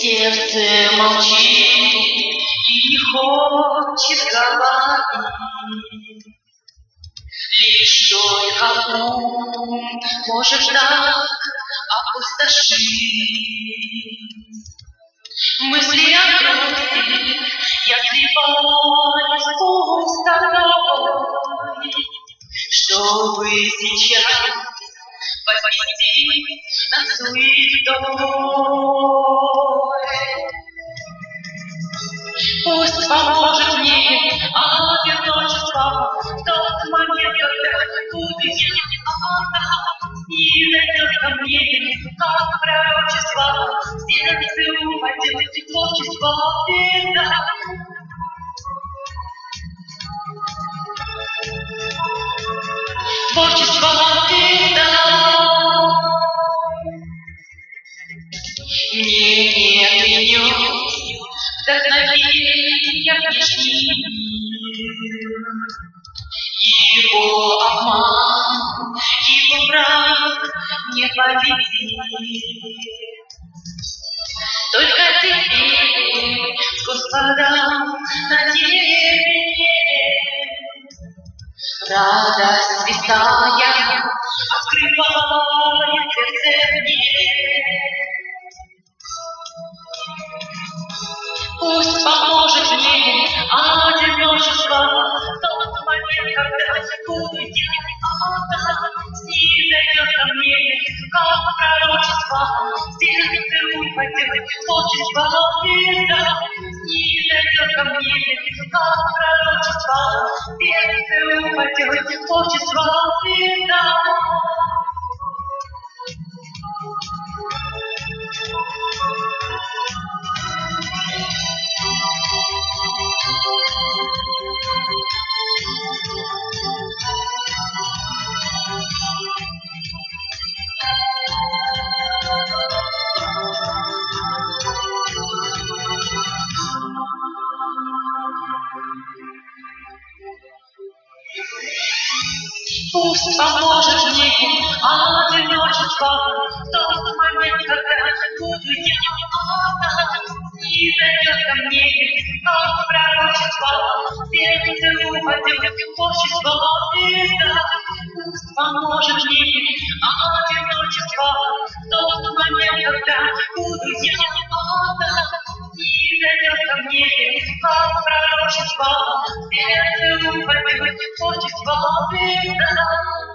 Сердце молчит и не хочет говорить, лишь только ум может так опустошить. Мысли о грусти я сливаюсь пустотой, чтобы сейчас возвести над суетой. Пусть поможет мне одиночество в тот момент, когда буду я одна, и дойдет ко мне, как пророчество, в сердце упадет творчество беда. Творчество беда. Мне не принес вдохновения внешний мир, его обман, его брак не победит. Только теперь с Господом надеяние, радость святая открывает сердце мне. Пусть поможет мне одиночество в тот момент, когда буду я одна, снизойдет ко мне, как пророчество, в сердце упадет творчество беда. Снизойдет ко мне, как пророчество, в сердце упадет творчество беда. Пусть поможет мне одиночество в тот момент, когда буду я одна, снизойдет ко мне, как пророчество, в сердце упадет творчество беда. Пусть поможет мне одиночество в тот момент, когда буду я одна, снизойдет ко мне, как пророчество, в сердце упадет творчество беда.